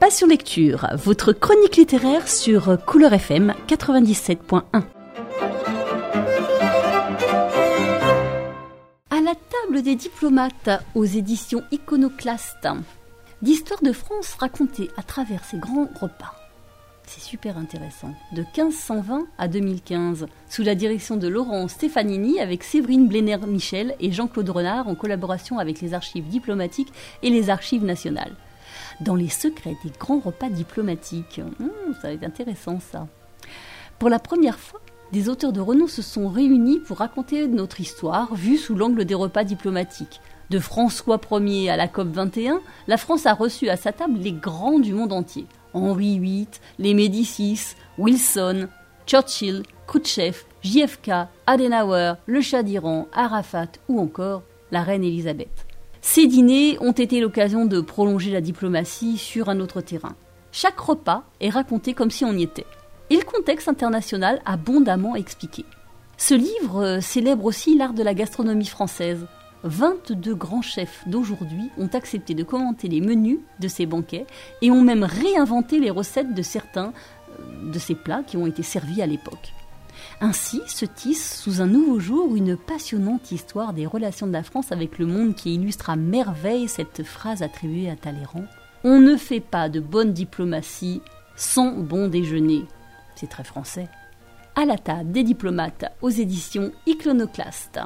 Passion Lecture, votre chronique littéraire sur Couleur FM 97.1. À la table des diplomates aux éditions Iconoclaste, d'histoire de France racontée à travers ses grands repas. C'est super intéressant. De 1520 à 2015, sous la direction de Laurent Stefanini, avec Séverine Bléner-Michel et Jean-Claude Renard, en collaboration avec les archives diplomatiques et les archives nationales. Dans les secrets des grands repas diplomatiques. Ça va être intéressant, ça. Pour la première fois, des auteurs de renom se sont réunis pour raconter notre histoire, vue sous l'angle des repas diplomatiques. De François Ier à la COP 21, la France a reçu à sa table les grands du monde entier. Henri VIII, les Médicis, Wilson, Churchill, Khrouchtchev, JFK, Adenauer, le Shah d'Iran, Arafat ou encore la reine Elisabeth. Ces dîners ont été l'occasion de prolonger la diplomatie sur un autre terrain. Chaque repas est raconté comme si on y était. Et le contexte international abondamment expliqué. Ce livre célèbre aussi l'art de la gastronomie française. 22 grands chefs d'aujourd'hui ont accepté de commenter les menus de ces banquets et ont même réinventé les recettes de certains de ces plats qui ont été servis à l'époque. Ainsi se tisse sous un nouveau jour une passionnante histoire des relations de la France avec le monde qui illustre à merveille cette phrase attribuée à Talleyrand. On ne fait pas de bonne diplomatie sans bon déjeuner. C'est très français. À la table des diplomates aux éditions Iconoclaste.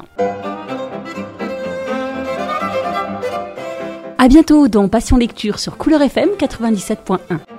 À bientôt dans Passion Lecture sur Couleur FM 97.1.